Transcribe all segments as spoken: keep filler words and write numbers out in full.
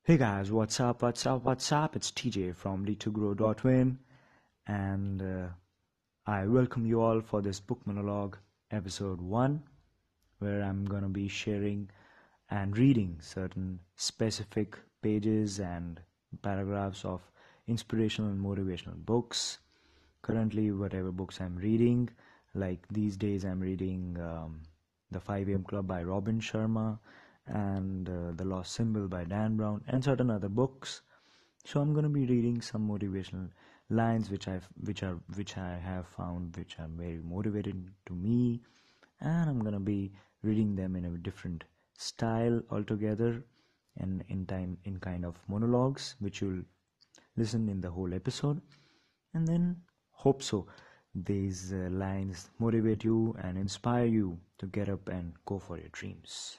Hey guys, what's up, what's up, what's up? It's T J from lead to grow dot win, and uh, I welcome you all for this book monologue episode one, where I'm gonna be sharing and reading certain specific pages and paragraphs of inspirational and motivational books. Currently, whatever books I'm reading, like these days I'm reading um, The five a m Club by Robin Sharma, and uh, The Lost Symbol by Dan Brown, and certain other books. So I'm going to be reading some motivational lines which I've which are which I have found which are very motivating to me, and I'm going to be reading them in a different style altogether, and in time in kind of monologues which you'll listen in the whole episode, and then hope so these uh, lines motivate you and inspire you to get up and go for your dreams.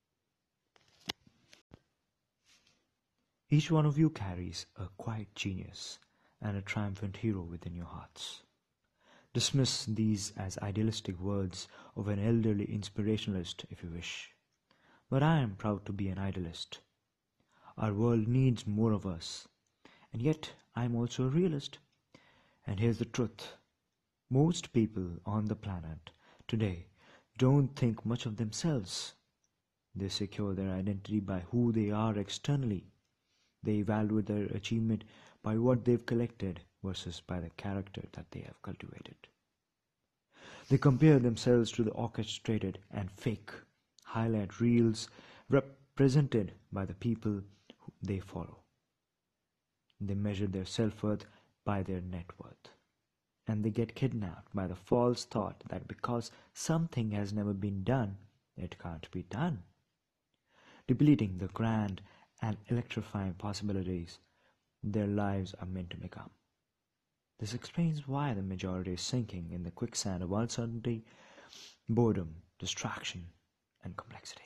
Each one of you carries a quiet genius and a triumphant hero within your hearts. Dismiss these as idealistic words of an elderly inspirationalist if you wish. But I am proud to be an idealist. Our world needs more of us, and yet I am also a realist. And here's the truth. Most people on the planet today don't think much of themselves. They secure their identity by who they are externally. They evaluate their achievement by what they've collected versus by the character that they have cultivated. They compare themselves to the orchestrated and fake highlight reels represented by the people they follow. They measure their self-worth by their net worth. And they get kidnapped by the false thought that because something has never been done, it can't be done. Depleting the grand and electrifying possibilities their lives are meant to become. This explains why the majority is sinking in the quicksand of uncertainty, boredom, distraction, and complexity.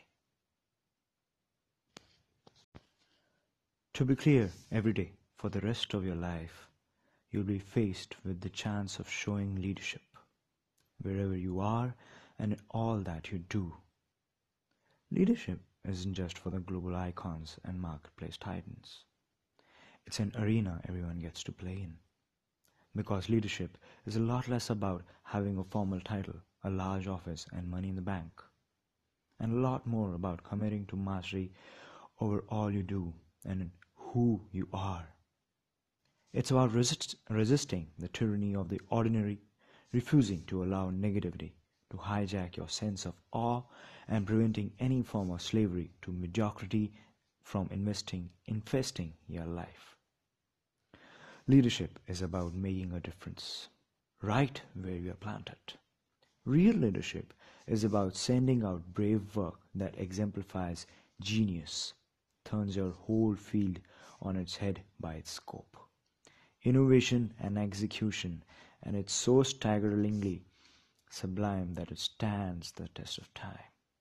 To be clear, every day, for the rest of your life, you'll be faced with the chance of showing leadership, wherever you are and in all that you do. Leadership isn't just for the global icons and marketplace titans. It's an arena everyone gets to play in. Because leadership is a lot less about having a formal title, a large office, and money in the bank, and a lot more about committing to mastery over all you do and who you are. It's about resist, resisting the tyranny of the ordinary, refusing to allow negativity to hijack your sense of awe, and preventing any form of slavery to mediocrity from investing, infesting your life. Leadership is about making a difference, right where you are planted. Real leadership is about sending out brave work that exemplifies genius, turns your whole field on its head by its scope, innovation and execution, and it's so staggeringly sublime that it stands the test of time.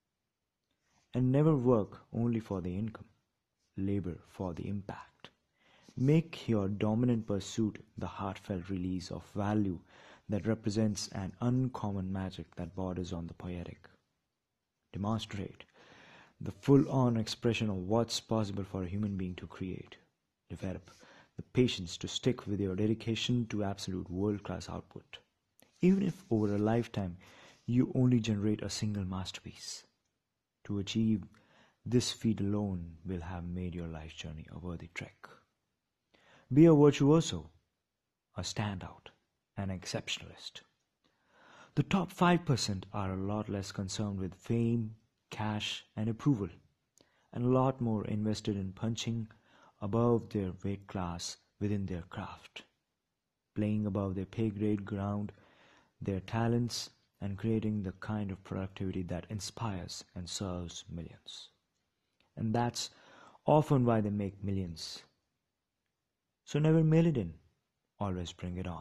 And never work only for the income, labor for the impact. Make your dominant pursuit the heartfelt release of value that represents an uncommon magic that borders on the poetic. Demonstrate the full-on expression of what's possible for a human being to create. Develop the patience to stick with your dedication to absolute world-class output, even if over a lifetime you only generate a single masterpiece. To achieve this feat alone will have made your life journey a worthy trek. Be a virtuoso, a standout, an exceptionalist. The top five percent are a lot less concerned with fame, cash, and approval, and a lot more invested in punching above their weight class within their craft, playing above their pay grade ground, their talents, and creating the kind of productivity that inspires and serves millions. And that's often why they make millions. So never mail it in, always bring it on.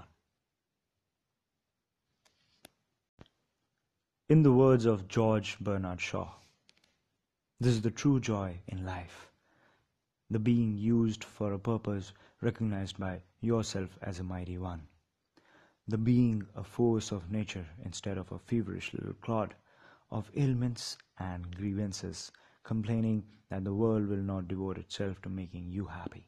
In the words of George Bernard Shaw, this is the true joy in life, the being used for a purpose recognized by yourself as a mighty one. The being a force of nature instead of a feverish little clod of ailments and grievances complaining that the world will not devote itself to making you happy.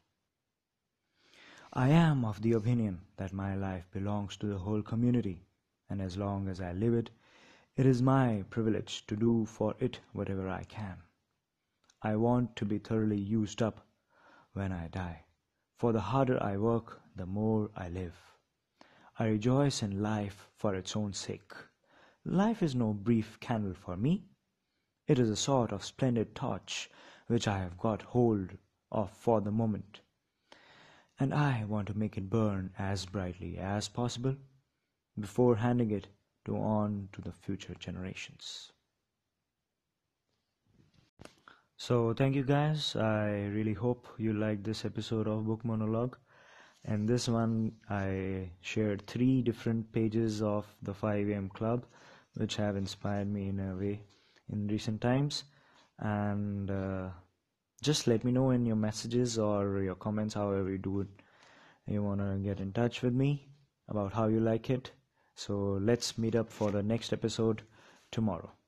I am of the opinion that my life belongs to the whole community, and as long as I live it, it is my privilege to do for it whatever I can. I want to be thoroughly used up when I die, for the harder I work, the more I live. I rejoice in life for its own sake. Life is no brief candle for me. It is a sort of splendid torch which I have got hold of for the moment, and I want to make it burn as brightly as possible before handing it to on to the future generations. So thank you guys. I really hope you liked this episode of Book Monologue. And this one I shared three different pages of the five A M Club, which have inspired me in a way in recent times. And uh, just let me know in your messages or your comments, however you do it, you want to get in touch with me about how you like it. So let's meet up for the next episode tomorrow.